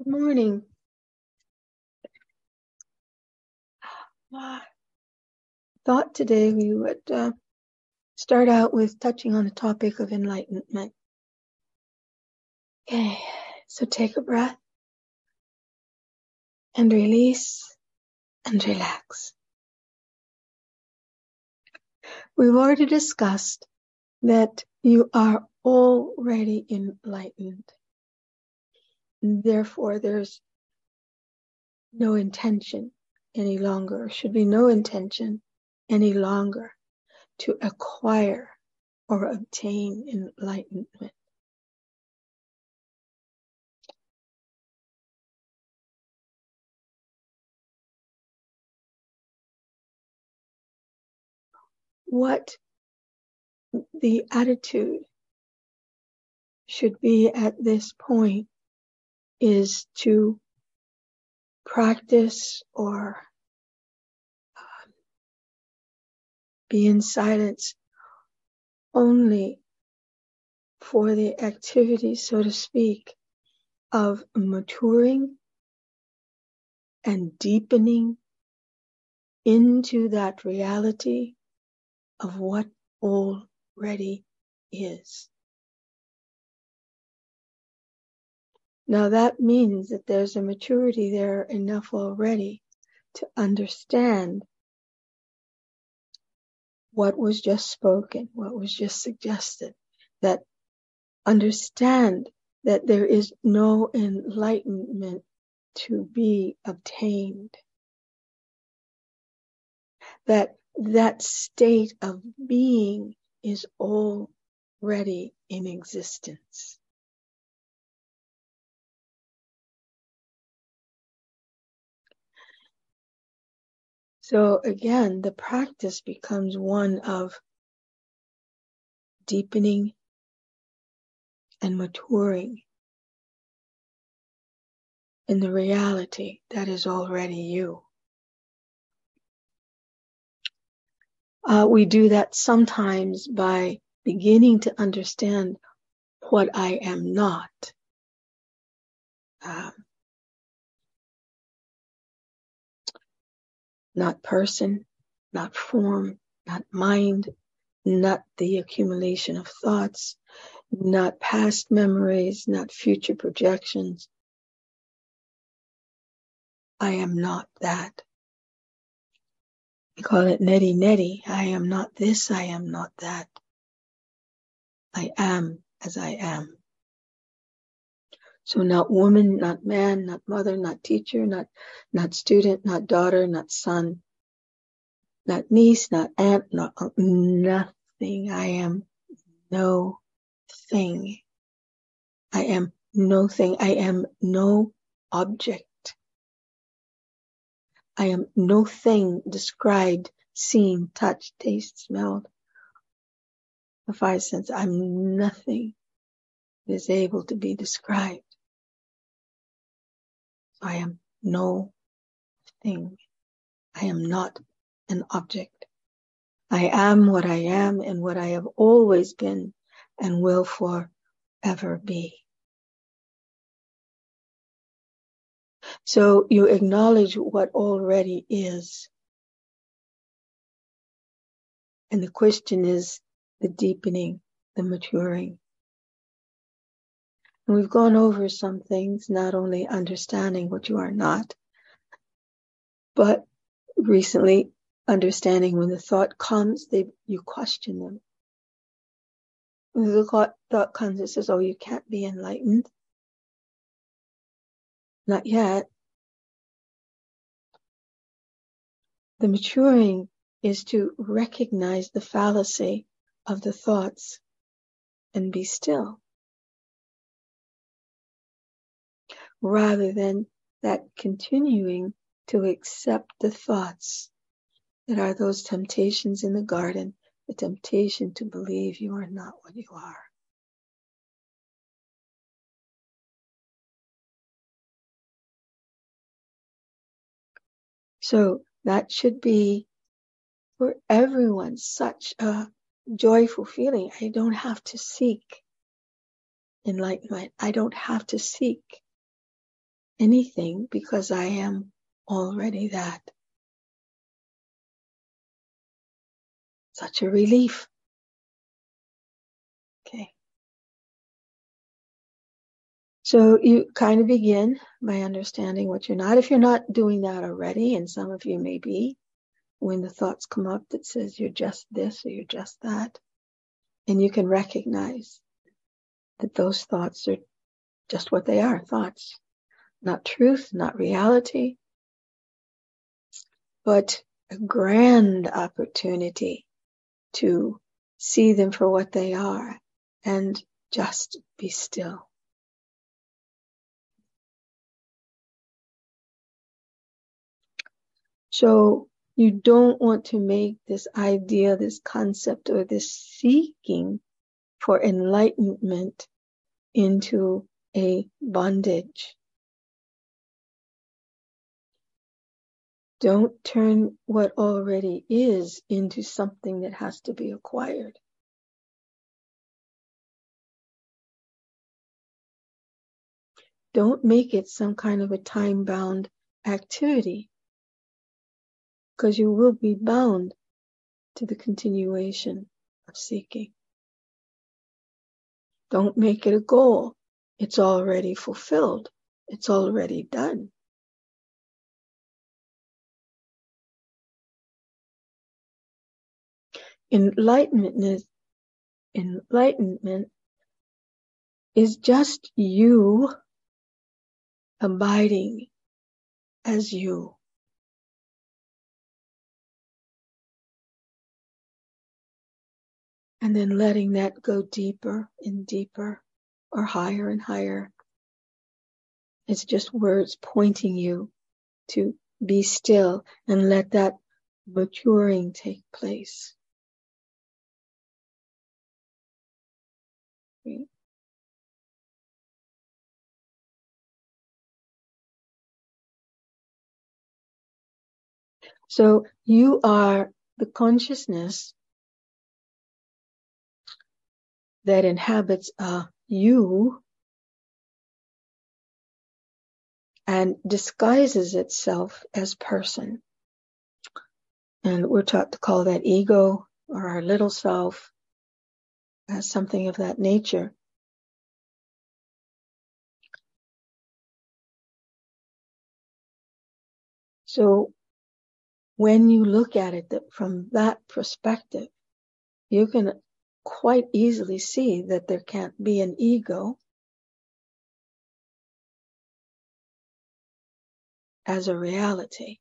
Good morning. Thought today we would start out with touching on the topic of enlightenment. Okay, so take a breath and release and relax. We've already discussed that you are already enlightened. Therefore, there's no intention any longer, should be no intention any longer to acquire or obtain enlightenment. What the attitude should be at this point is to practice or be in silence only for the activity, so to speak, of maturing and deepening into that reality of what already is. Now that means that there's a maturity there enough already to understand what was just spoken, what was just suggested, that understand that there is no enlightenment to be obtained. That state of being is already in existence. So again, the practice becomes one of deepening and maturing in the reality that is already you. We do that sometimes by beginning to understand what I am not. Not person, not form, not mind, not the accumulation of thoughts, not past memories, not future projections. I am not that. We call it neti. I am not this, I am not that. I am as I am. So not woman, not man, not mother, not teacher, not student, not daughter, not son, not niece, not aunt, not nothing. I am no thing. I am no thing. I am no object. I am no thing described, seen, touched, tasted, smelled. The five senses. I'm nothing that is able to be described. I am no thing. I am not an object. I am what I am and what I have always been and will forever be. So you acknowledge what already is. And the question is the deepening, the maturing. And we've gone over some things, not only understanding what you are not, but recently understanding when the thought comes, you question them. When the thought comes, it says, oh, you can't be enlightened. Not yet. The maturing is to recognize the fallacy of the thoughts and be still, rather than that continuing to accept the thoughts that are those temptations in the garden, the temptation to believe you are not what you are. So that should be for everyone such a joyful feeling. I don't have to seek enlightenment. I don't have to seek anything because I am already that. Such a relief. Okay. So you kind of begin by understanding what you're not. If you're not doing that already, and some of you may be, when the thoughts come up that says you're just this or you're just that, and you can recognize that those thoughts are just what they are, thoughts. Not truth, not reality, but a grand opportunity to see them for what they are and just be still. So you don't want to make this idea, this concept, or this seeking for enlightenment into a bondage. Don't turn what already is into something that has to be acquired. Don't make it some kind of a time-bound activity, because you will be bound to the continuation of seeking. Don't make it a goal. It's already fulfilled. It's already done. Enlightenment is just you abiding as you. And then letting that go deeper and deeper, or higher and higher. It's just words pointing you to be still and let that maturing take place. So you are the consciousness that inhabits you and disguises itself as person. And we're taught to call that ego or our little self, as something of that nature. So when you look at it from that perspective, you can quite easily see that there can't be an ego as a reality.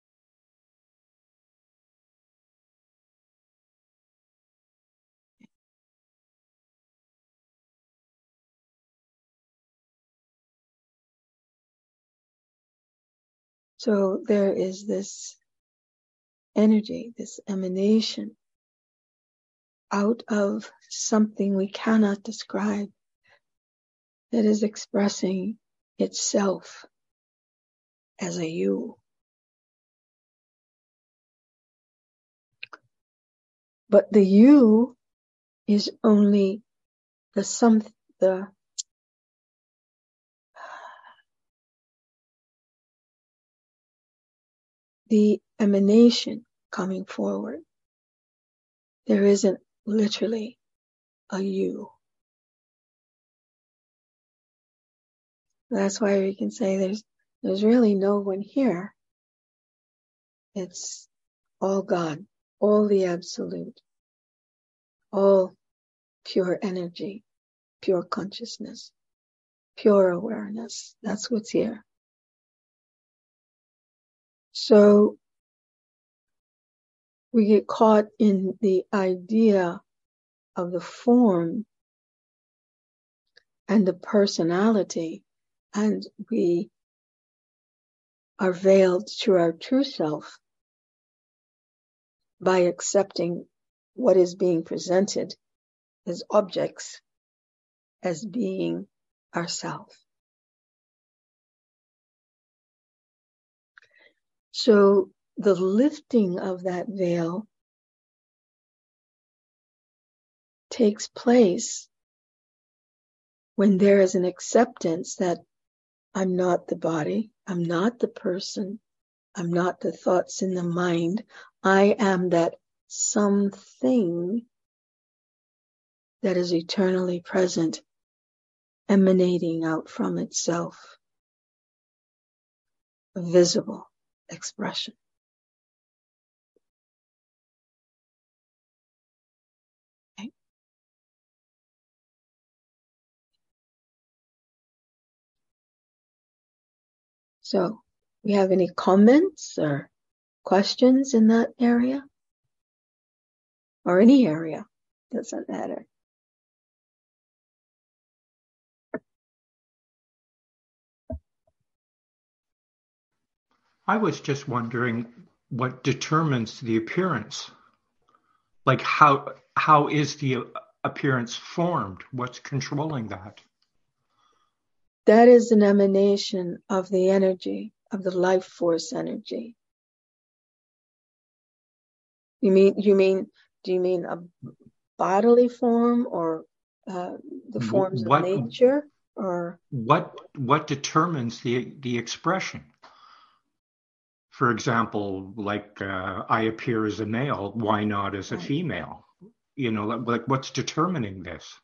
So there is this energy, this emanation out of something we cannot describe that is expressing itself as a you. But the you is only the emanation coming forward. There isn't literally a you. That's why we can say there's really no one here. It's all God, all the absolute, all pure energy, pure consciousness, pure awareness. That's what's here. So we get caught in the idea of the form and the personality, and we are veiled to our true self by accepting what is being presented as objects as being ourself. So the lifting of that veil takes place when there is an acceptance that I'm not the body. I'm not the person. I'm not the thoughts in the mind. I am that something that is eternally present, emanating out from itself, a visible expression. Okay. So, we have any comments or questions in that area? Or any area? Doesn't matter. I was just wondering what determines the appearance. Like how is the appearance formed? What's controlling that? That is an emanation of the energy, of the life force energy. Do you mean a bodily form or the forms of nature, or what determines the expression? For example, like I appear as a male, why not as a female? You know, like what's determining this?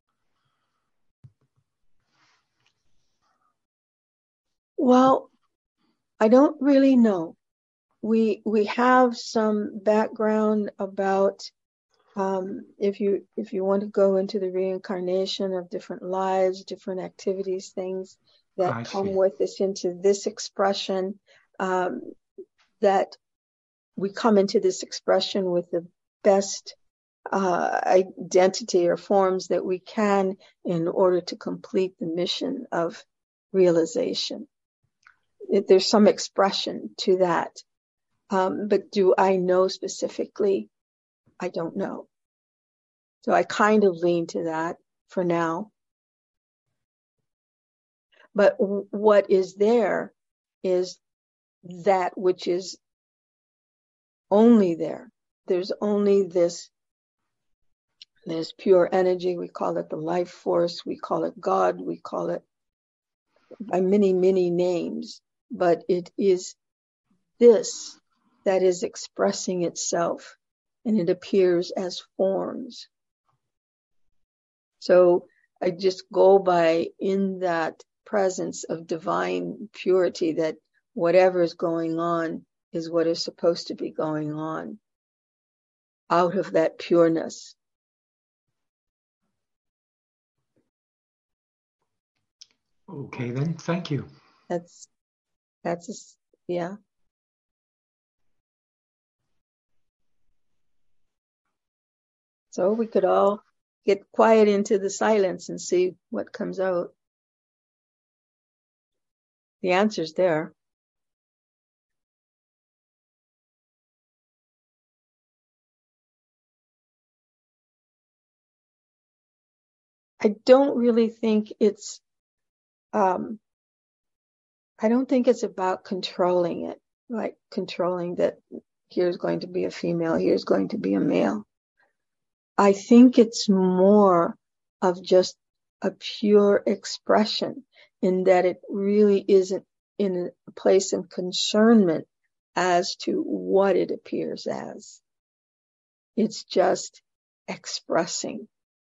Well, I don't really know. We have some background about if you want to go into the reincarnation of different lives, different activities, things that come with us into this expression, that we come into this expression with the best identity or forms that we can in order to complete the mission of realization. There's some expression to that. But do I know specifically? I don't know. So I kind of lean to that for now. But what is there is that which is only there. There's only this pure energy. We call it the life force. We call it God. We call it by many, many names. But it is this that is expressing itself, and it appears as forms. So I just go by in that presence of divine purity, that whatever is going on is what is supposed to be going on out of that pureness. Okay, then. Thank you. Yeah. So we could all get quiet into the silence and see what comes out. The answer's there. I don't really think it's I don't think it's about controlling it, like controlling that here's going to be a female, here's going to be a male. I think it's more of just a pure expression, in that it really isn't in a place of concernment as to what it appears as. It's just expressing.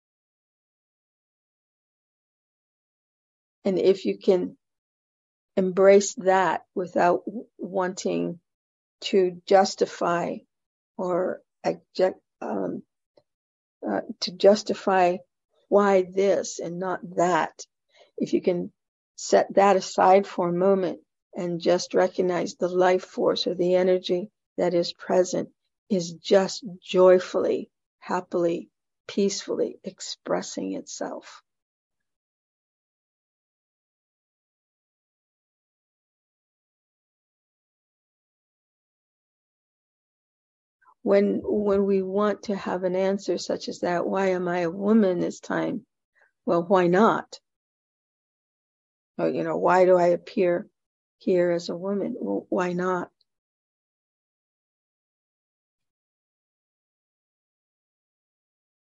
And if you can embrace that without wanting to justify or to justify why this and not that, if you can set that aside for a moment and just recognize the life force or the energy that is present is just joyfully, happily, peacefully expressing itself. When we want to have an answer such as that, why am I a woman this time? Well, why not? Or, why do I appear here as a woman? Well, why not?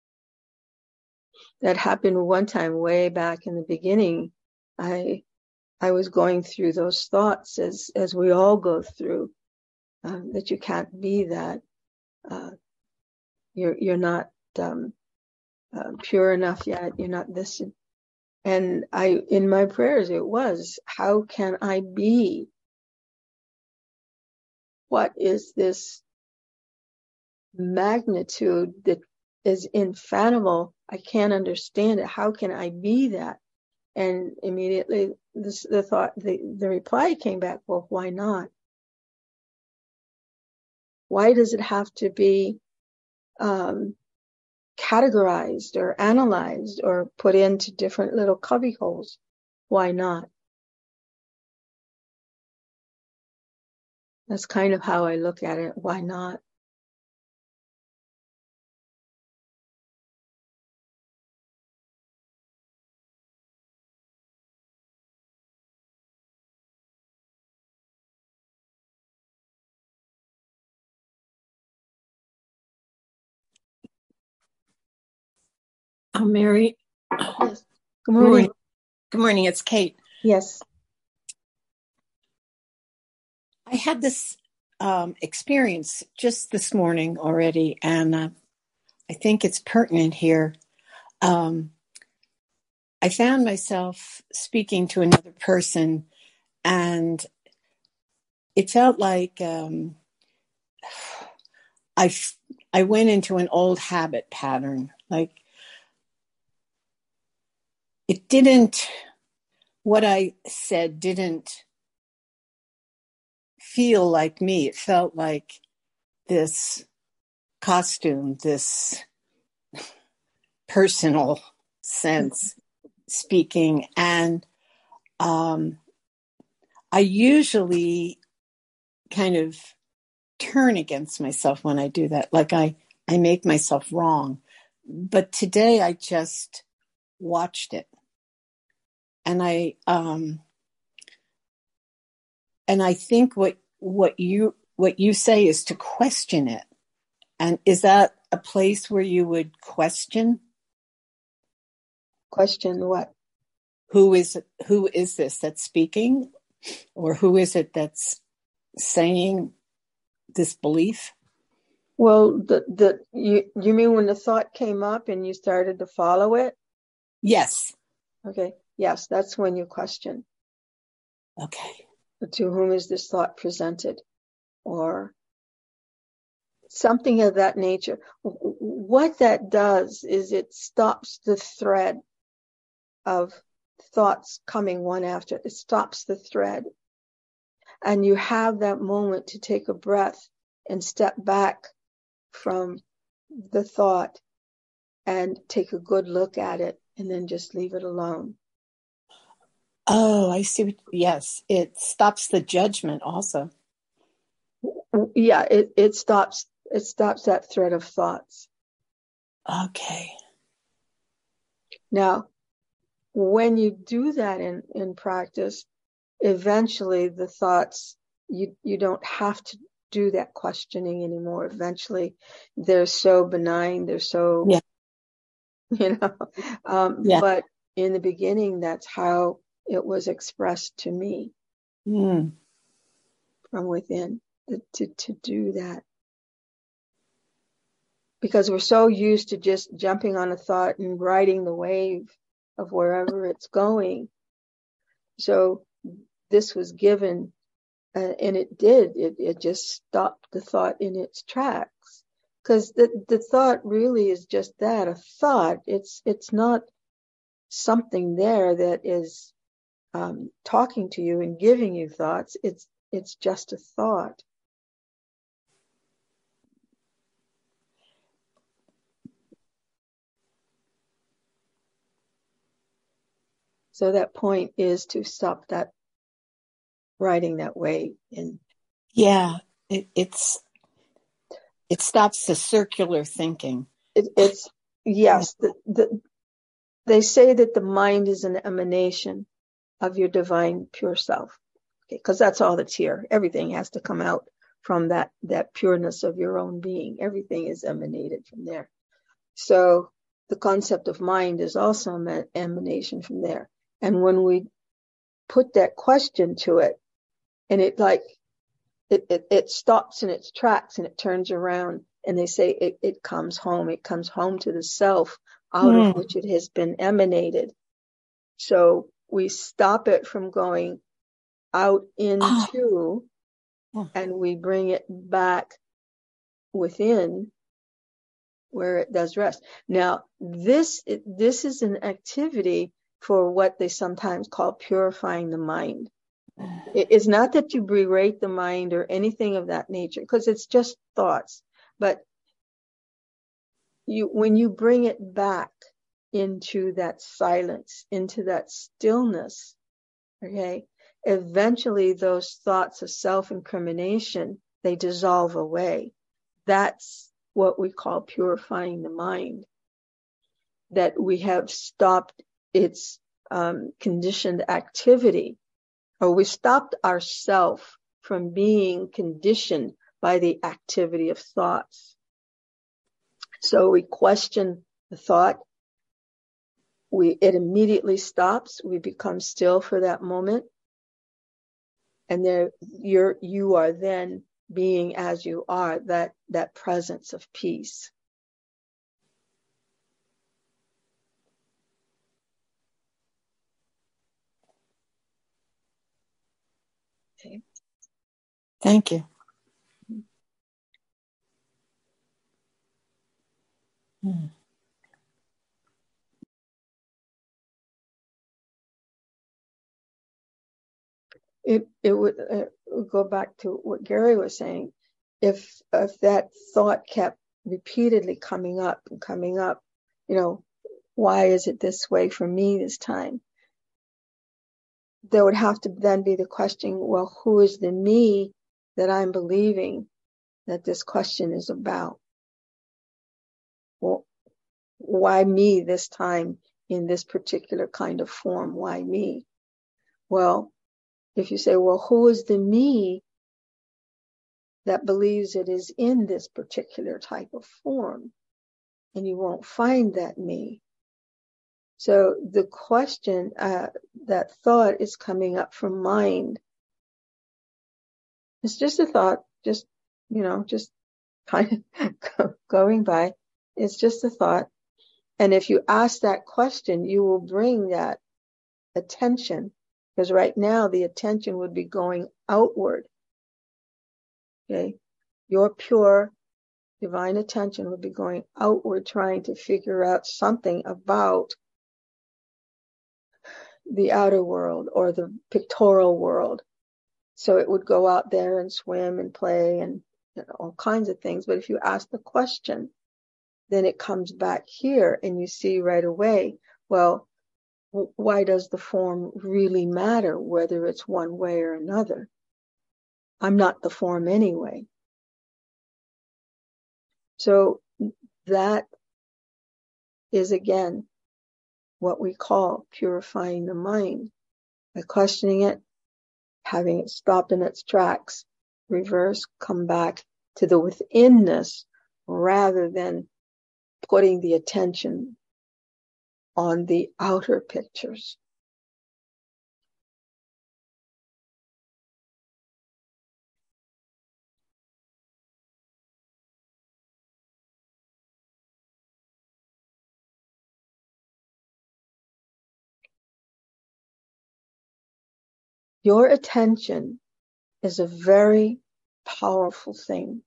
That happened one time way back in the beginning. I I was going through those thoughts as we all go through, that you can't be that. You're not pure enough yet. You're not this. And in my prayers, it was, how can I be? What is this magnitude that is infathomable? I can't understand it. How can I be that? And immediately the reply came back, well, why not? Why does it have to be categorized or analyzed or put into different little cubby holes? Why not? That's kind of how I look at it. Why not? Mary. Yes. Good morning. Good morning. It's Kate. Yes. I had this experience just this morning already, and I think it's pertinent here. I found myself speaking to another person, and it felt like I went into an old habit pattern. Like what I said didn't feel like me. It felt like this costume, this personal sense speaking. And I usually kind of turn against myself when I do that. Like I make myself wrong. But today I just watched it. And I think what you say is to question it. And is that a place where you would question? Question what? Who is this that's speaking? Or who is it that's saying this belief? Well, you mean when the thought came up and you started to follow it? Yes. Okay. Yes, that's when you question. Okay. To whom is this thought presented? Or something of that nature. What that does is it stops the thread of thoughts coming one after. It stops the thread. And you have that moment to take a breath and step back from the thought and take a good look at it and then just leave it alone. Oh, I see. Yes, it stops the judgment also. Yeah, it stops that thread of thoughts. Okay. Now, when you do that in practice, eventually the thoughts, you don't have to do that questioning anymore. Eventually they're so benign, they're so, but in the beginning, that's how it was expressed to me from within, to do that. Because we're so used to just jumping on a thought and riding the wave of wherever it's going. So this was given, and it just stopped the thought in its tracks. Because the thought really is just that, a thought. It's not something there that is talking to you and giving you thoughts. It's just a thought. So that point is to stop that riding that wave. And it stops the circular thinking. It's yes. They say that the mind is an emanation of your divine pure self. Okay, because that's all that's here. Everything has to come out from that pureness of your own being. Everything is emanated from there. So the concept of mind is also an emanation from there. And when we put that question to it, and it stops in its tracks and it turns around, and they say it comes home. It comes home to the self out of which it has been emanated. So we stop it from going out into, and we bring it back within where it does rest. Now, this is an activity for what they sometimes call purifying the mind. It's not that you berate the mind or anything of that nature, because it's just thoughts. But when you bring it back into that silence, into that stillness, okay, eventually those thoughts of self-incrimination, they dissolve away. That's what we call purifying the mind. That we have stopped its conditioned activity, or we stopped ourselves from being conditioned by the activity of thoughts. So we question the thought. It immediately stops. We become still for that moment. And there you are then being as you are, that presence of peace. Okay. Thank you. It would go back to what Gary was saying. If that thought kept repeatedly coming up, why is it this way for me this time? There would have to then be the question, well, who is the me that I'm believing that this question is about? Well, why me this time in this particular kind of form? Why me? Well, if you say, well, who is the me that believes it is in this particular type of form? And you won't find that me. So the question, that thought is coming up from mind. It's just a thought, just kind of going by. It's just a thought. And if you ask that question, you will bring that attention, because right now the attention would be going outward. Okay. Your pure divine attention would be going outward, trying to figure out something about the outer world or the pictorial world. So it would go out there and swim and play and all kinds of things. But if you ask the question, then it comes back here and you see right away, well, why does the form really matter, whether it's one way or another? I'm not the form anyway. So that is, again, what we call purifying the mind. By questioning it, having it stopped in its tracks, reverse, come back to the withinness, rather than putting the attention on the outer pictures. Your attention is a very powerful thing.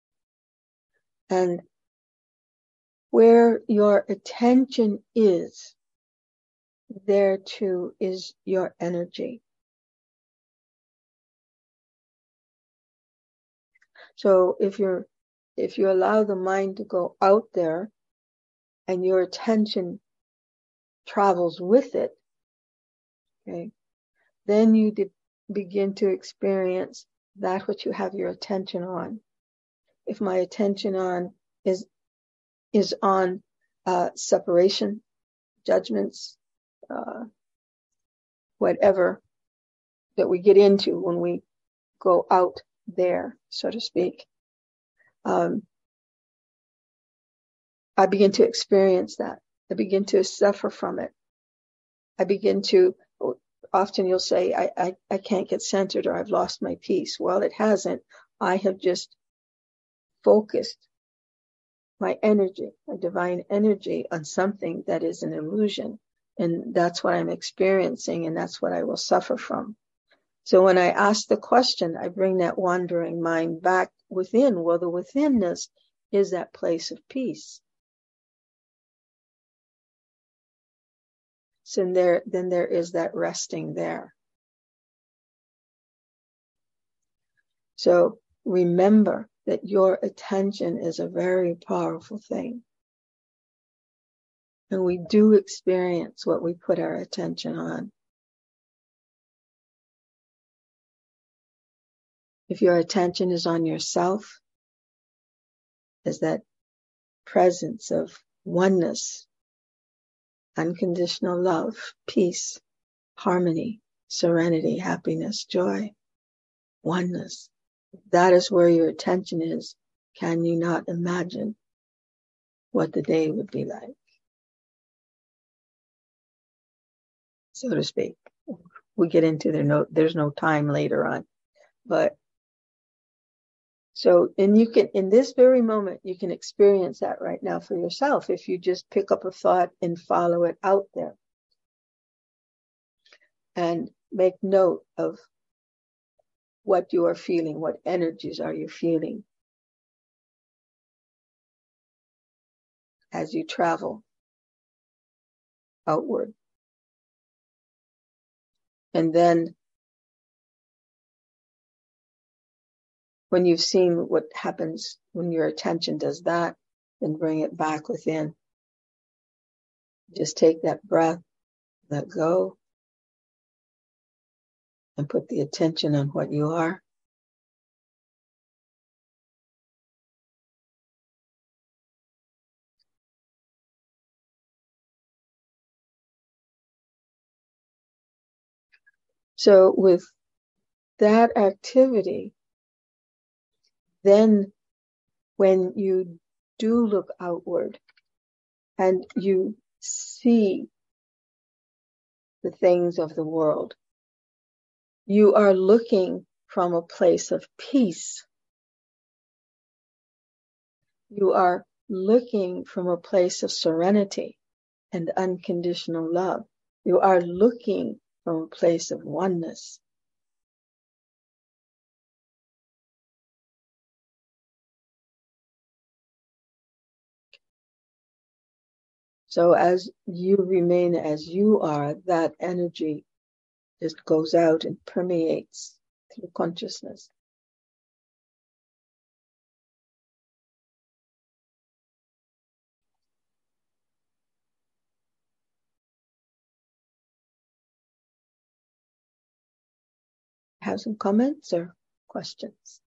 And where your attention is, there too is your energy. So if you allow the mind to go out there and your attention travels with it, okay, then you begin to experience that which you have your attention on. If my attention is on separation, judgments, whatever that we get into when we go out there, so to speak, I begin to experience that. I begin to suffer from it. I begin to often you'll say, I can't get centered, or I've lost my peace. Well, it hasn't. I have just focused my energy, my divine energy, on something that is an illusion. And that's what I'm experiencing, and that's what I will suffer from. So when I ask the question, I bring that wandering mind back within. Well, the withinness is that place of peace. So then there is that resting there. So remember that your attention is a very powerful thing. And we do experience what we put our attention on. If your attention is on yourself, is that presence of oneness, unconditional love, peace, harmony, serenity, happiness, joy, oneness. That is where your attention is. Can you not imagine what the day would be like, so to speak? We get into there's no time later on, but so, and you can, in this very moment, you can experience that right now for yourself if you just pick up a thought and follow it out there and make note of what you are feeling, what energies are you feeling as you travel outward. And then when you've seen what happens when your attention does that, then bring it back within. Just take that breath, let go, and put the attention on what you are. So with that activity, then when you do look outward and you see the things of the world, you are looking from a place of peace. You are looking from a place of serenity and unconditional love. You are looking from a place of oneness. So as you remain as you are, that energy just goes out and permeates through consciousness. Have some comments or questions?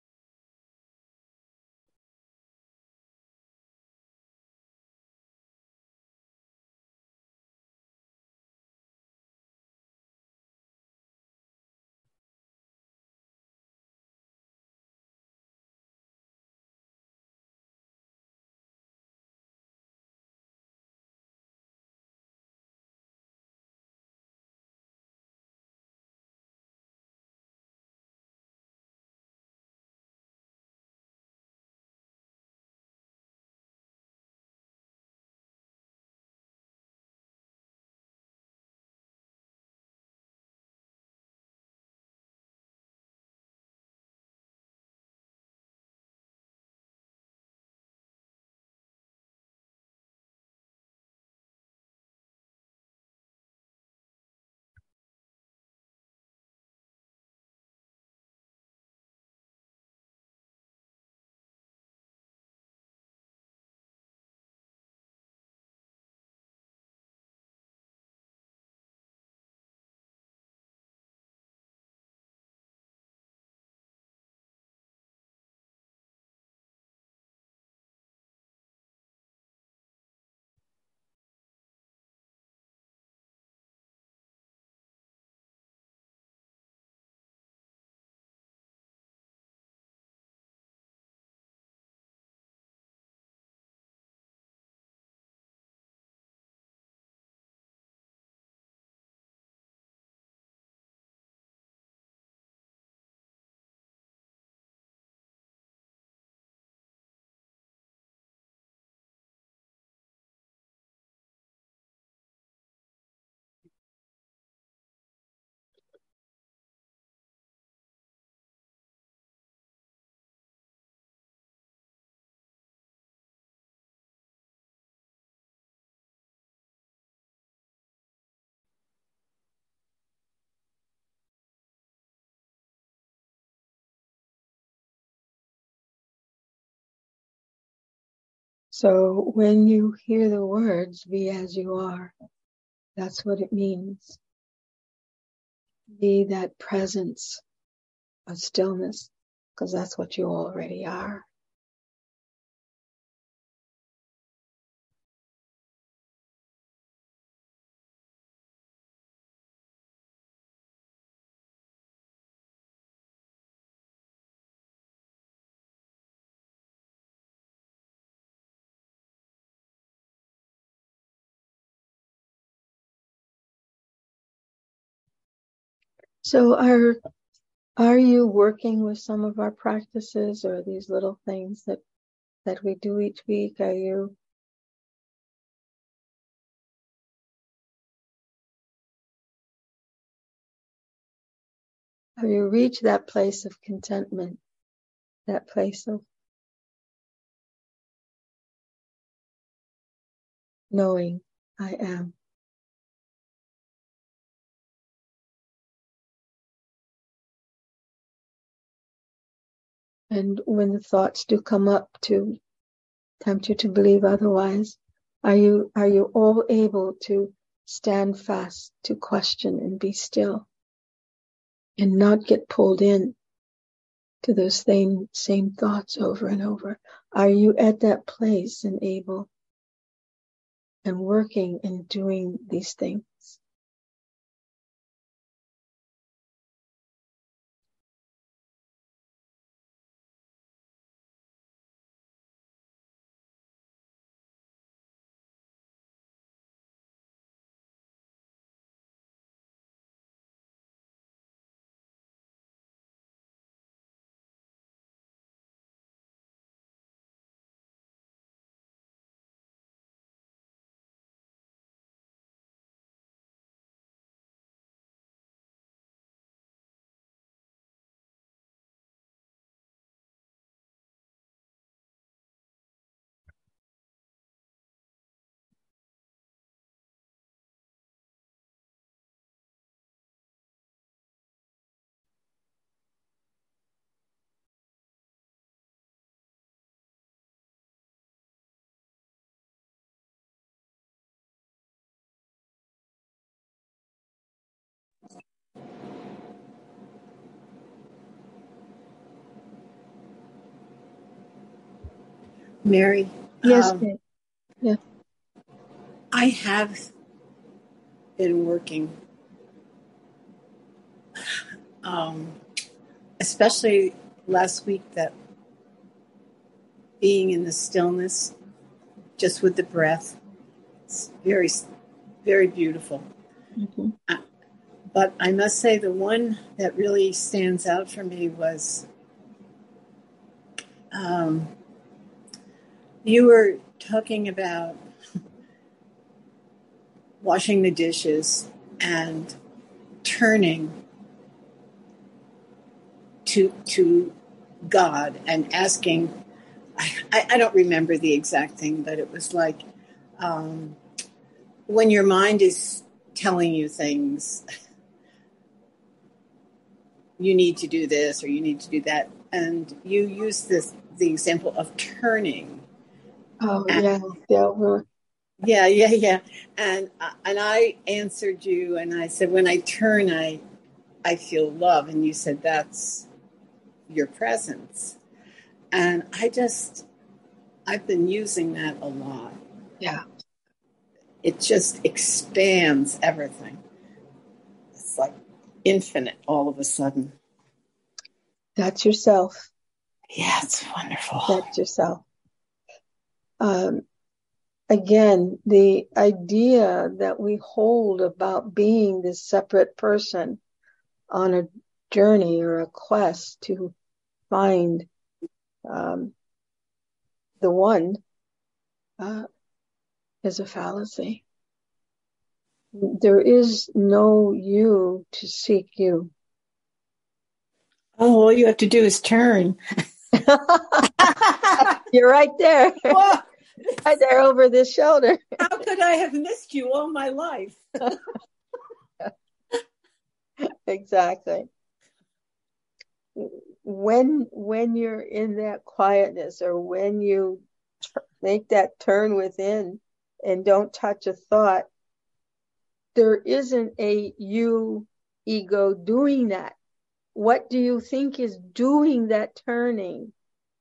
So when you hear the words, be as you are, that's what it means. Be that presence of stillness, because that's what you already are. So are you working with some of our practices or these little things that we do each week? Have you reached that place of contentment, that place of knowing I am? And when the thoughts do come up to tempt you to believe otherwise, are you all able to stand fast, to question and be still and not get pulled in to those same thoughts over and over? Are you at that place and able and working and doing these things? Mary, Yes, babe. Yeah. I have been working, especially last week, that being in the stillness, just with the breath, it's very, very beautiful. Mm-hmm. But I must say the one that really stands out for me was you were talking about washing the dishes and turning to God and asking. I don't remember the exact thing, but it was like when your mind is telling you things, you need to do this or you need to do that, and you use the example of turning. Oh, And, yeah. yeah. And I answered you, and I said, when I turn, I feel love, and you said that's your presence, and I've been using that a lot. Yeah. It just expands everything. It's like infinite all of a sudden. That's yourself. Yeah, it's wonderful. That's yourself. Again, the idea that we hold about being this separate person on a journey or a quest to find the one is a fallacy. There is no you to seek you. Oh, all you have to do is turn. You're right there. Right there over this shoulder. How could I have missed you all my life? Exactly. When you're in that quietness, or when you make that turn within and don't touch a thought, there isn't a you ego doing that. What do you think is doing that turning?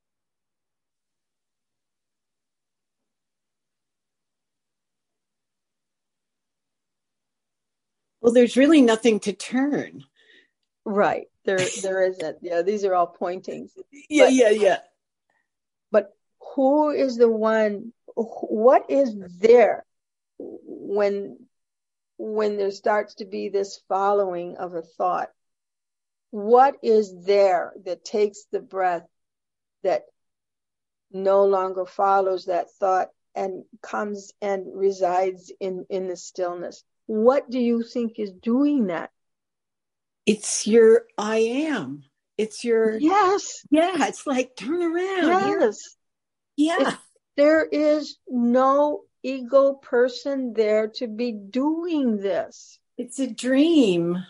Well, there's really nothing to turn. Right. There isn't. Yeah, these are all pointings. Yeah. But who is the one? What is there when there starts to be this following of a thought? What is there that takes the breath, that no longer follows that thought and comes and resides in the stillness? What do you think is doing that? It's your I am. It's your yes. Yeah, it's like turn around. Yes. Yeah. There is no ego person there to be doing this. It's a dream.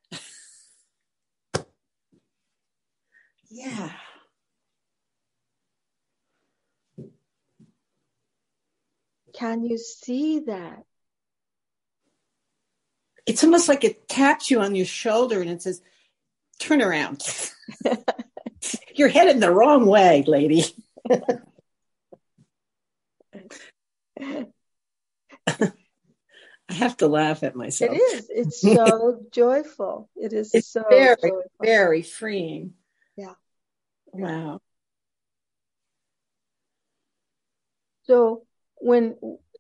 Yeah. Can you see that? It's almost like it taps you on your shoulder and it says, turn around. You're headed the wrong way, lady. I have to laugh at myself. It is. It's so joyful. It is. It's so very, joyful. Very freeing. Yeah. Wow. So when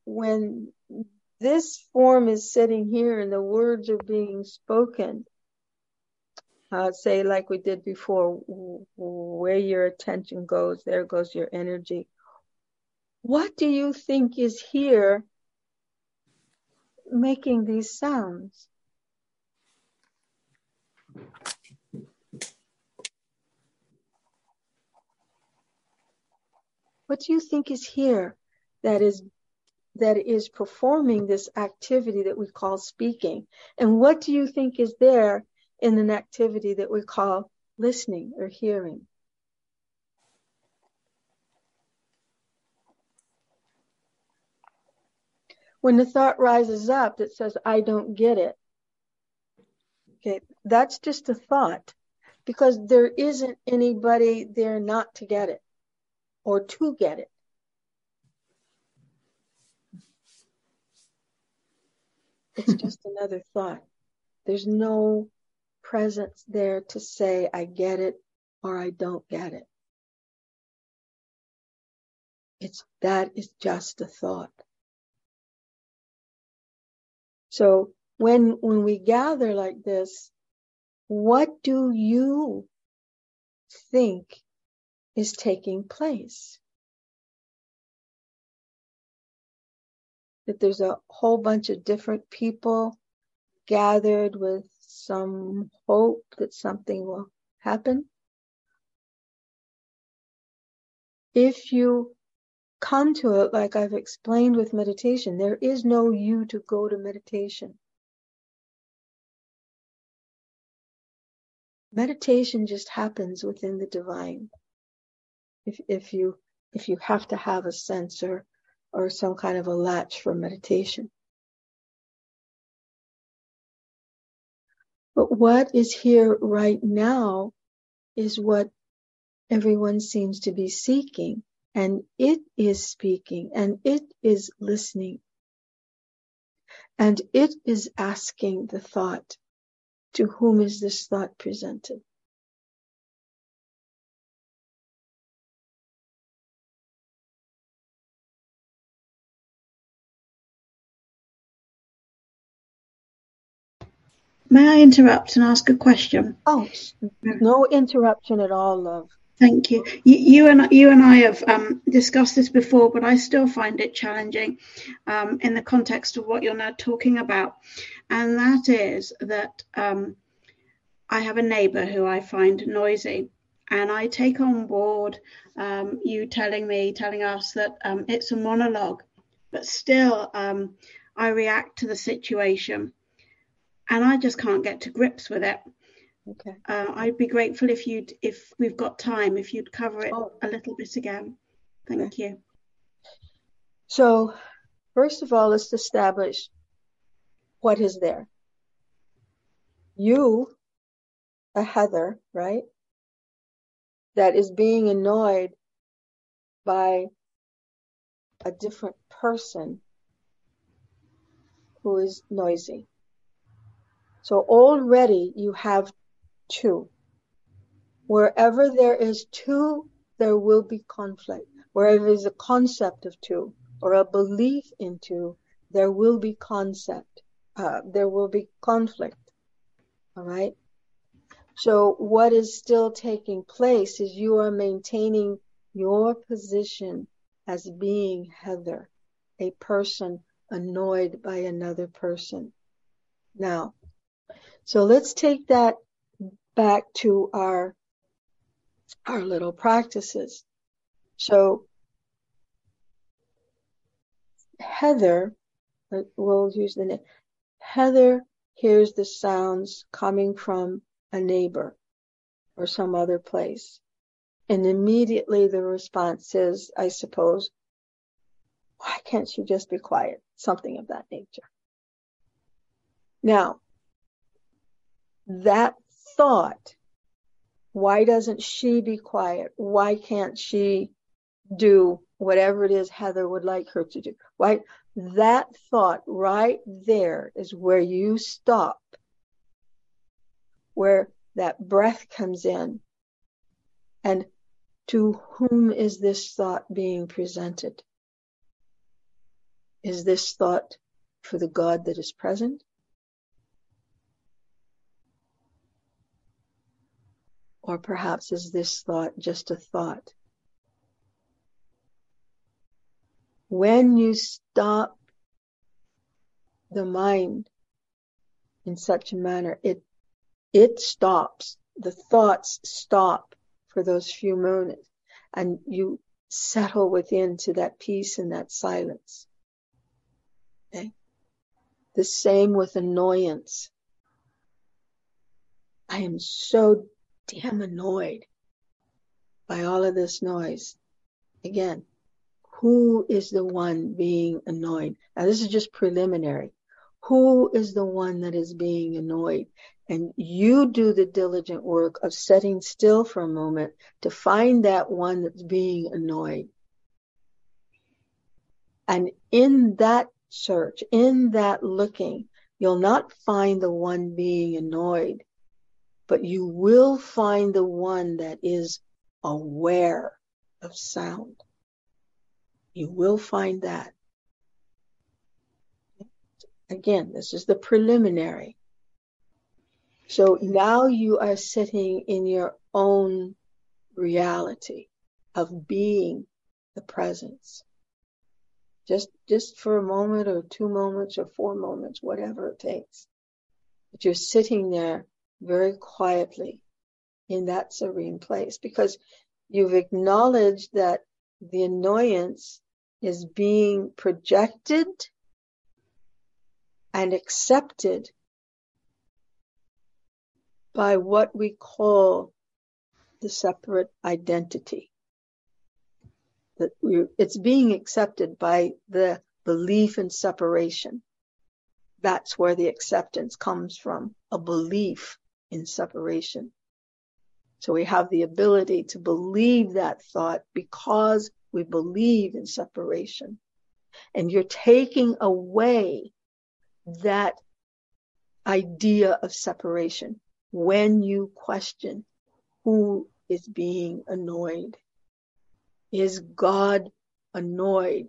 this form is sitting here and the words are being spoken, say like we did before, where your attention goes, there goes your energy. What do you think is here making these sounds? What do you think is here that is performing this activity that we call speaking? And what do you think is there in an activity that we call listening or hearing? When the thought rises up that says, I don't get it, okay, that's just a thought, because there isn't anybody there not to get it or to get it. It's just another thought. There's no presence there to say, I get it or I don't get it. That is just a thought. So when we gather like this, what do you think is taking place? That there's a whole bunch of different people gathered with some hope that something will happen? If you come to it, like I've explained with meditation, there is no you to go to meditation. Meditation just happens within the divine. If you have to have a sense or some kind of a latch for meditation. But what is here right now is what everyone seems to be seeking, and it is speaking, and it is listening, and it is asking the thought, to whom is this thought presented? May I interrupt and ask a question? Oh, no interruption at all, love. Thank you. You and I have discussed this before, but I still find it challenging in the context of what you're now talking about. And that is that I have a neighbour who I find noisy, and I take on board you telling us that it's a monologue, but still I react to the situation, and I just can't get to grips with it. Okay. I'd be grateful if we've got time, if you'd cover it a little bit again. Thank you. So, first of all, let's establish what is there. You, a Heather, right, that is being annoyed by a different person who is noisy. So already you have two. Wherever there is two, there will be conflict. Wherever there is a concept of two or a belief in two, there will be there will be conflict. All right. So what is still taking place is you are maintaining your position as being Heather, a person annoyed by another person. Now, so let's take that back to our little practices. So Heather, we'll use the name. Heather hears the sounds coming from a neighbor or some other place. And immediately the response is, I suppose, why can't she just be quiet? Something of that nature. Now, that thought, why doesn't she be quiet? Why can't she do whatever it is Heather would like her to do? Why? That thought right there is where you stop, where that breath comes in. And to whom is this thought being presented? Is this thought for the God that is present? Or perhaps is this thought just a thought? When you stop the mind in such a manner, it stops. The thoughts stop for those few moments, and you settle within to that peace and that silence. Okay? The same with annoyance. I am so damn annoyed by all of this noise. Again, who is the one being annoyed? Now, this is just preliminary. Who is the one that is being annoyed? And you do the diligent work of sitting still for a moment to find that one that's being annoyed. And in that search, in that looking, you'll not find the one being annoyed, but you will find the one that is aware of sound. You will find that. Again, this is the preliminary. So now you are sitting in your own reality of being the presence. Just for a moment or 2 moments or 4 moments, whatever it takes. But you're sitting there very quietly in that serene place because you've acknowledged that the annoyance is being projected and accepted by what we call the separate identity. That it's being accepted by the belief in separation. That's where the acceptance comes from, a belief in separation. So we have the ability to believe that thought because we believe in separation. And you're taking away that idea of separation when you question who is being annoyed. Is God annoyed?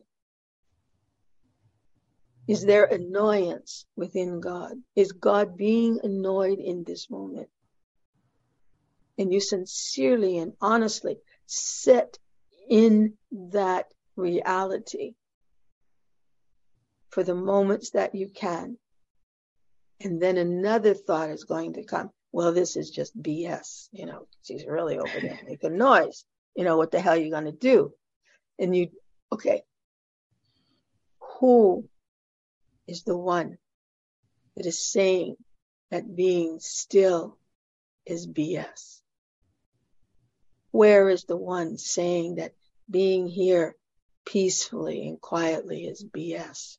Is there annoyance within God? Is God being annoyed in this moment? And you sincerely and honestly sit in that reality for the moments that you can. And then another thought is going to come. Well, this is just BS. She's really over there making noise. What the hell are you going to do? And who is the one that is saying that being still is BS? Where is the one saying that being here peacefully and quietly is BS.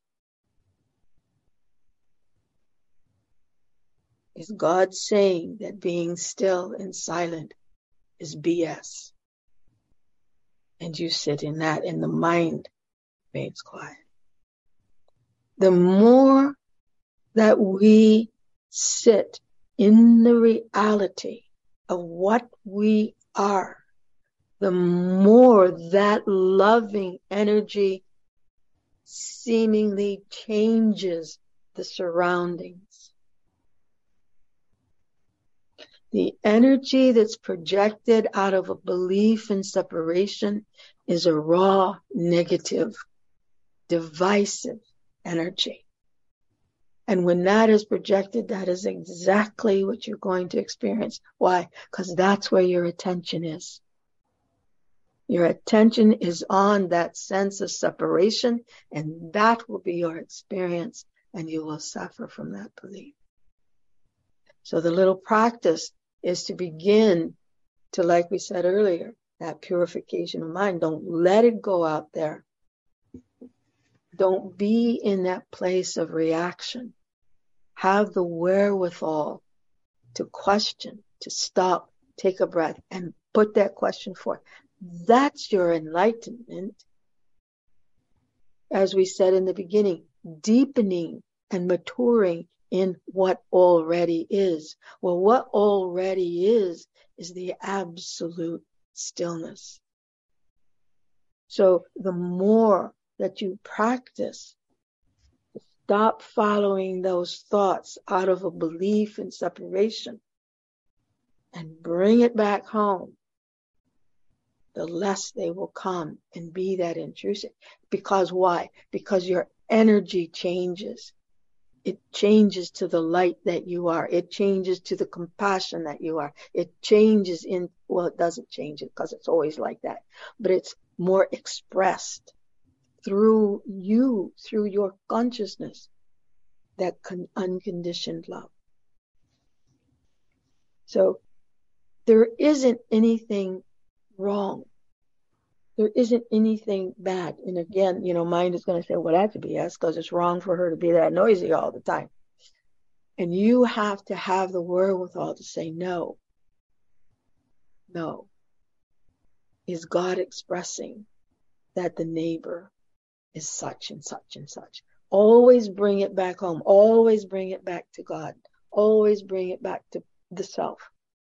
Is God saying that being still and silent is BS? And you sit in that, and the mind remains quiet. The more that we sit in the reality of what we are, the more that loving energy seemingly changes the surroundings. The energy that's projected out of a belief in separation is a raw, negative, divisive energy. And when that is projected, that is exactly what you're going to experience. Why? Because that's where your attention is. Your attention is on that sense of separation, and that will be your experience, and you will suffer from that belief. So the little practice is to begin to, like we said earlier, that purification of mind. Don't let it go out there. Don't be in that place of reaction. Have the wherewithal to question, to stop, take a breath, and put that question forth. That's your enlightenment. As we said in the beginning, deepening and maturing in what already is. Well, what already is the absolute stillness. So the more that you practice, stop following those thoughts out of a belief in separation and bring it back home, the less they will come and be that intrusive. Because why? Because your energy changes. It changes to the light that you are. It changes to the compassion that you are. It changes in, well, it doesn't change it because it's always like that, but it's more expressed through you, through your consciousness, that unconditioned love. So there isn't anything wrong. There isn't anything bad. And again, mind is going to say, well, that's BS because it's wrong for her to be that noisy all the time. And you have to have the wherewithal to say no. No. Is God expressing that the neighbor is such and such and such? Always bring it back home. Always bring it back to God. Always bring it back to the self.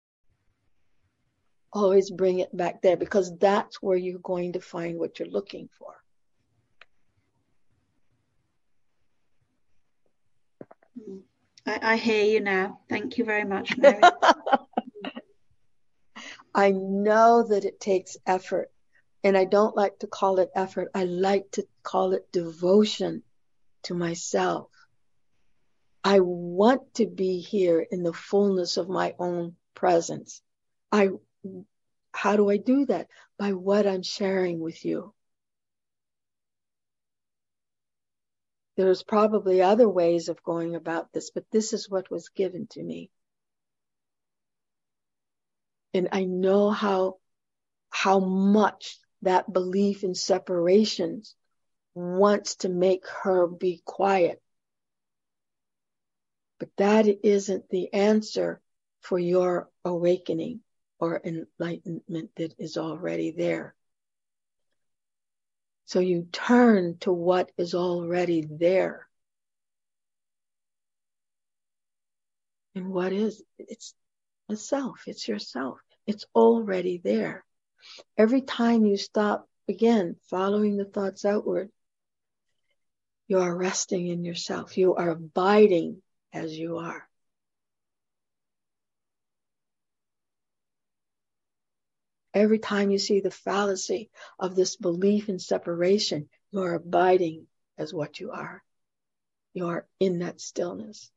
Always bring it back there, because that's where you're going to find what you're looking for. I hear you now. Thank you very much, Mary. I know that it takes effort, and I don't like to call it effort. I like to call it devotion to myself. I want to be here in the fullness of my own presence. How do I do that? By what I'm sharing with you. There's probably other ways of going about this, but this is what was given to me. And I know how much that belief in separations wants to make her be quiet. But that isn't the answer for your awakening or enlightenment that is already there. So you turn to what is already there. And what is? It's the self. It's yourself. It's already there. Every time you stop, again, following the thoughts outward, you are resting in yourself. You are abiding as you are. Every time you see the fallacy of this belief in separation, you are abiding as what you are. You are in that stillness.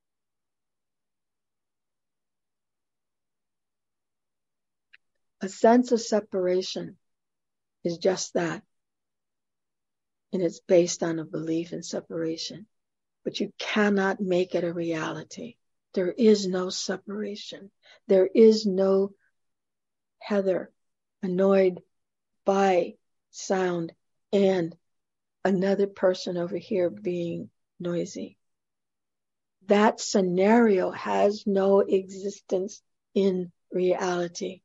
A sense of separation is just that. And it's based on a belief in separation. But you cannot make it a reality. There is no separation. There is no Heather annoyed by sound and another person over here being noisy. That scenario has no existence in reality.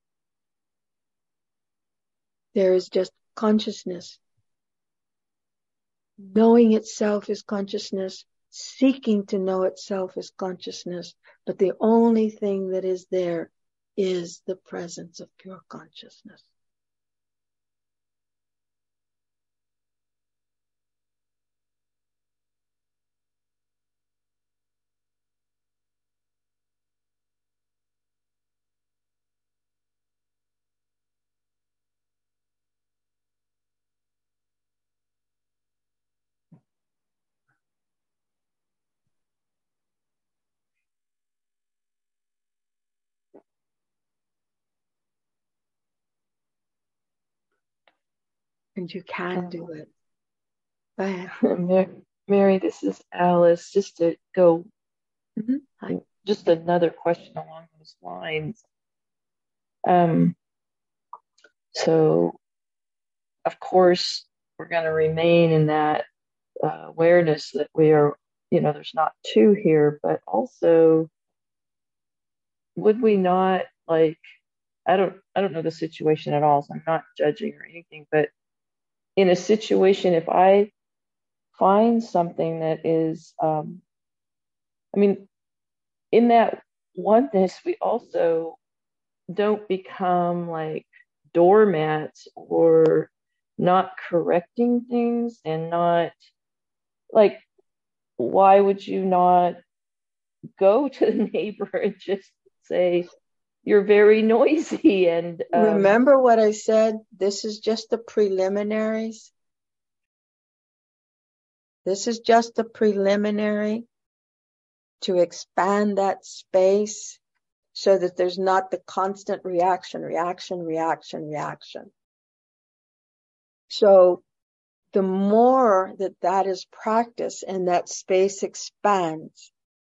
There is just consciousness. Knowing itself is consciousness. Seeking to know itself is consciousness. But the only thing that is there is the presence of pure consciousness. And you can do it. Go ahead. Mary, this is Alice. Just to go, just another question along those lines. So, of course, we're going to remain in that awareness that we are, there's not two here, but also, would we not, like, I don't know the situation at all, so I'm not judging or anything, but in a situation, if I find something that is, in that oneness, we also don't become like doormats or not correcting things and not, like, why would you not go to the neighbor and just say, you're very noisy? And remember what I said? This is just the preliminaries. This is just a preliminary to expand that space so that there's not the constant reaction. So the more that is practiced and that space expands,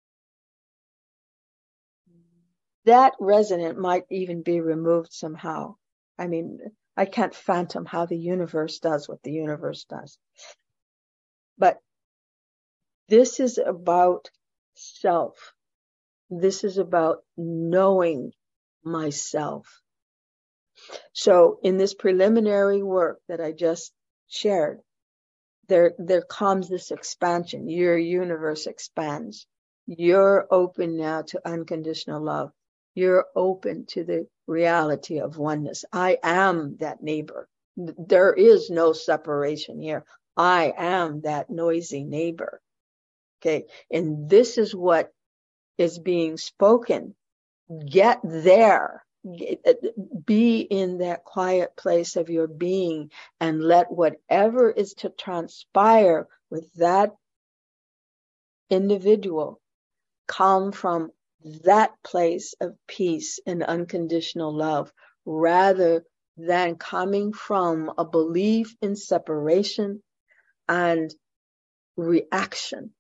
that resonant might even be removed somehow. I mean, I can't fathom how the universe does what the universe does. But this is about self. This is about knowing myself. So in this preliminary work that I just shared, there comes this expansion. Your universe expands. You're open now to unconditional love. You're open to the reality of oneness. I am that neighbor. There is no separation here. I am that noisy neighbor. Okay. And this is what is being spoken. Get there. Be in that quiet place of your being and let whatever is to transpire with that individual come from that place of peace and unconditional love, rather than coming from a belief in separation and reaction.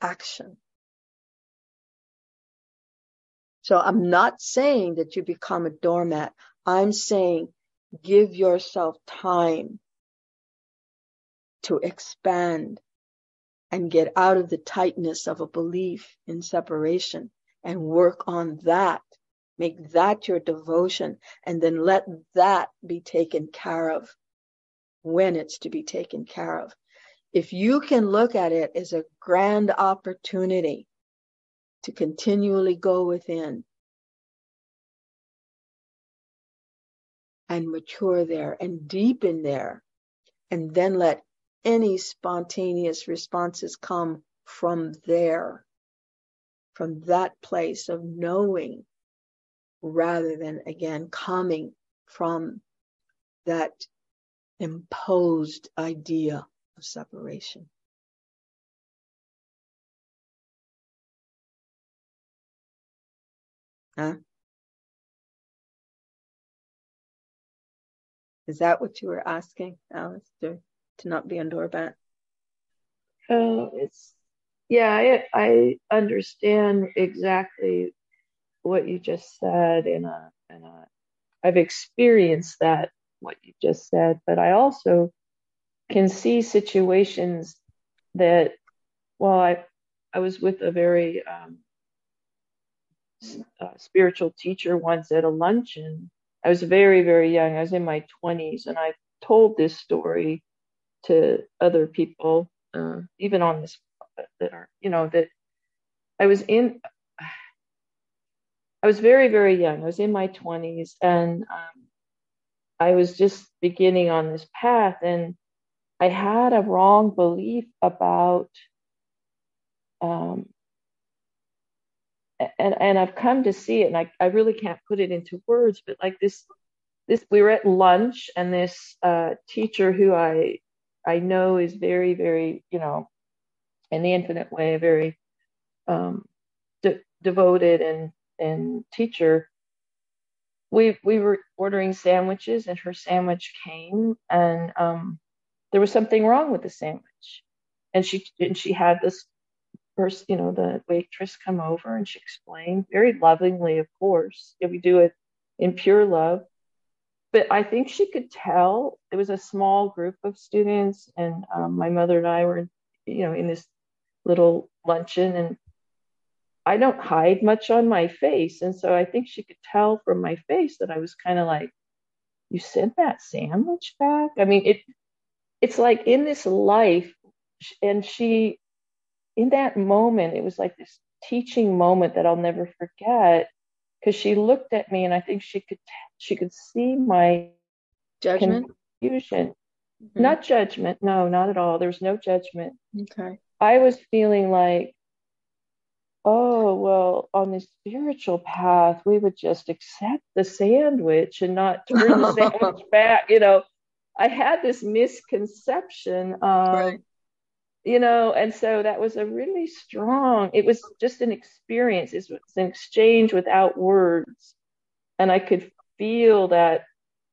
So I'm not saying that you become a doormat. I'm saying give yourself time to expand and get out of the tightness of a belief in separation and work on that. Make that your devotion, and then let that be taken care of when it's to be taken care of. If you can look at it as a grand opportunity to continually go within and mature there and deepen there, and then let any spontaneous responses come from there, from that place of knowing, rather than, again, coming from that imposed idea of separation. Huh? Is that what you were asking, Alice, to not be on doormat? I understand exactly what you just said, and I've experienced that, what you just said, but I also can see situations that, well, I was with a very spiritual teacher once at a luncheon. I was very, very young. I was in my 20s, and I told this story to other people, even on this, that are, that I was very, very young. I was in my 20s, and I was just beginning on this path, and I had a wrong belief about, and I've come to see it, and I really can't put it into words, but like this, we were at lunch, and this teacher who I know is very, very, in the infinite way, very devoted and teacher. We were ordering sandwiches, and her sandwich came, and there was something wrong with the sandwich, and she had this person, the waitress, come over, and she explained very lovingly, of course, we do it in pure love, but I think she could tell. It was a small group of students, and my mother and I were, in this little luncheon, and I don't hide much on my face. And so I think she could tell from my face that I was kind of like, you sent that sandwich back? I mean, it's like in this life, and she, in that moment, it was like this teaching moment that I'll never forget, because she looked at me, and I think she could see my Judgment? confusion. Mm-hmm. Not judgment. No, not at all. There was no judgment. Okay. I was feeling like, oh, well, on this spiritual path, we would just accept the sandwich and not turn the sandwich back. I had this misconception of, right. And so that was a really strong, it was just an experience. It was an exchange without words. And I could feel that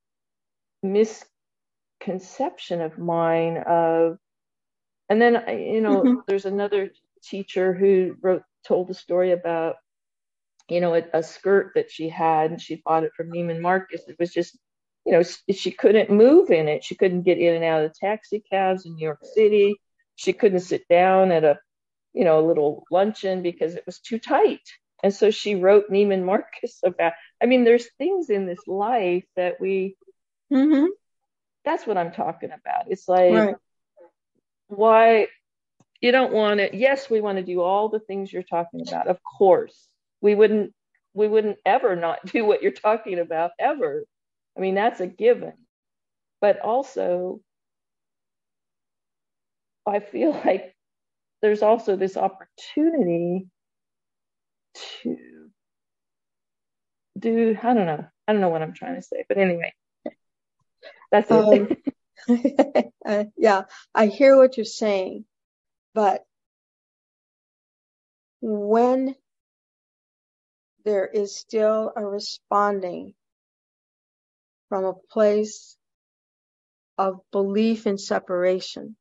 misconception of mine of, and then, there's another teacher who told the story about, a skirt that she had, and she bought it from Neiman Marcus. It was just, she couldn't move in it. She couldn't get in and out of the taxi cabs in New York City. She couldn't sit down at a little luncheon because it was too tight. And so she wrote Neiman Marcus about, there's things in this life that mm-hmm. That's what I'm talking about. It's like, right. Why you don't want to, yes, we want to do all the things you're talking about. Of course, we wouldn't ever not do what you're talking about, ever. That's a given. But also, I feel like there's also this opportunity to do, I don't know what I'm trying to say, but anyway, that's it. Yeah, I hear what you're saying, but when there is still a responding from a place of belief in separation,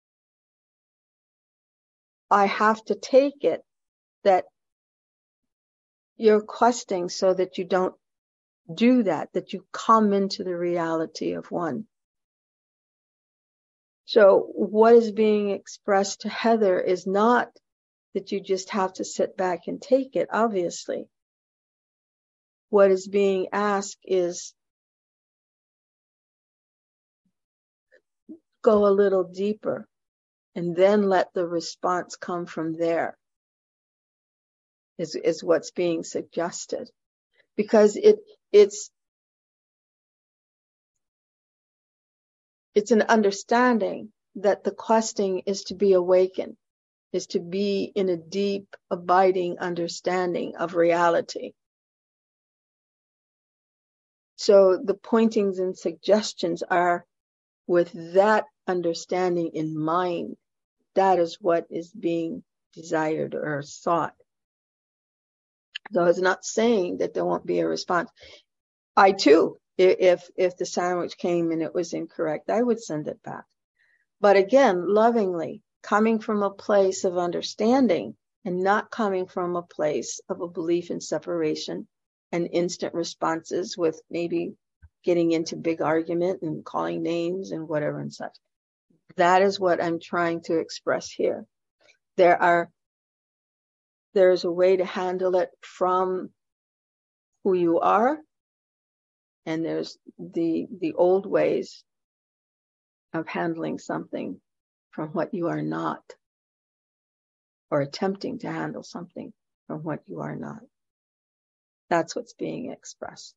I have to take it that you're questing so that you don't do that you come into the reality of one. So what is being expressed to Heather is not that you just have to sit back and take it, obviously. What is being asked is go a little deeper and then let the response come from there, is what's being suggested. Because it's an understanding that the questing is to be awakened, is to be in a deep, abiding understanding of reality. So the pointings and suggestions are with that understanding in mind. That is what is being desired or sought. So it's not saying that there won't be a response. I too, if the sandwich came and it was incorrect, I would send it back. But again, lovingly, coming from a place of understanding and not coming from a place of a belief in separation and instant responses with maybe getting into big argument and calling names and whatever and such. That is what I'm trying to express here. There's a way to handle it from who you are, and there's the old ways of handling something from what you are not, or attempting to handle something from what you are not. That's what's being expressed.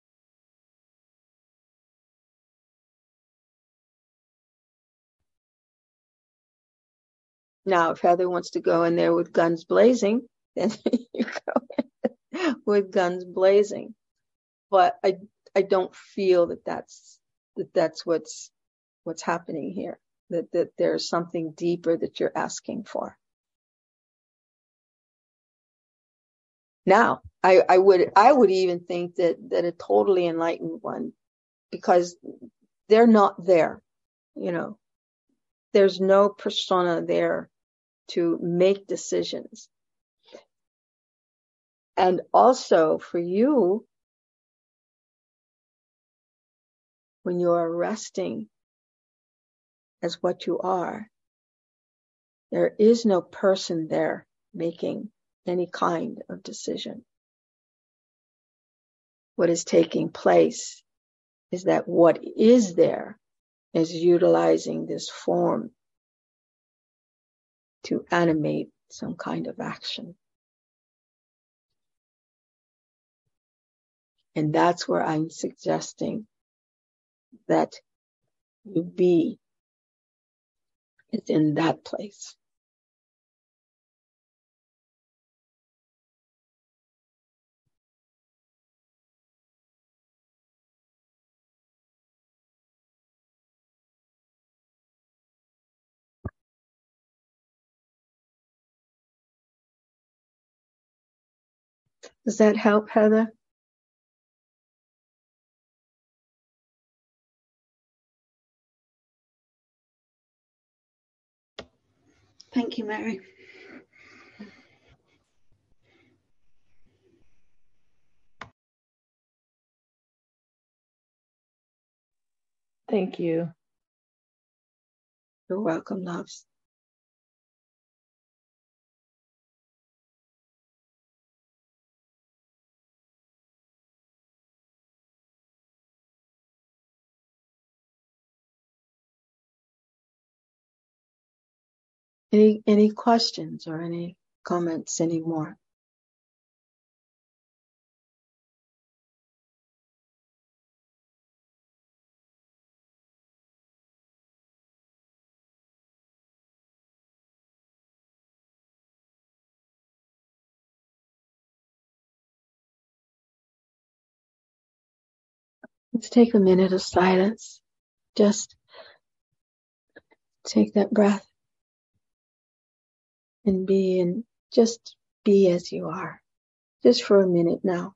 Now, if Heather wants to go in there with guns blazing, then you go with guns blazing. But I don't feel that that's what's happening here. That there's something deeper that you're asking for. Now, I would even think that a totally enlightened one, because they're not there, there's no persona there to make decisions. And also for you, when you are resting as what you are, there is no person there making any kind of decision. What is taking place is that what is there is utilizing this form to animate some kind of action. And that's where I'm suggesting that you be, is in that place. Does that help, Heather? Thank you, Mary. Thank you. You're welcome, loves. Any questions or any comments anymore? Let's take a minute of silence. Just take that breath and just be as you are. Just for a minute now.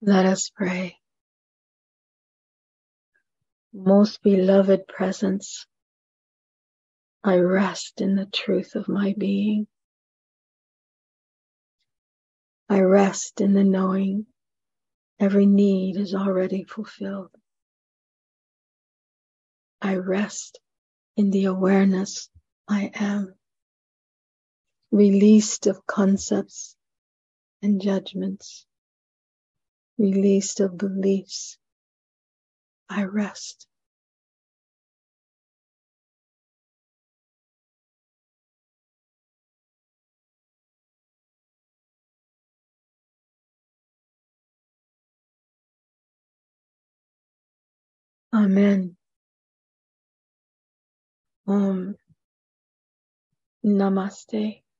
Let us pray. Most beloved presence, I rest in the truth of my being. I rest in the knowing every need is already fulfilled. I rest in the awareness I am, released of concepts and judgments, released of beliefs. I rest. Amen. Om. Namaste.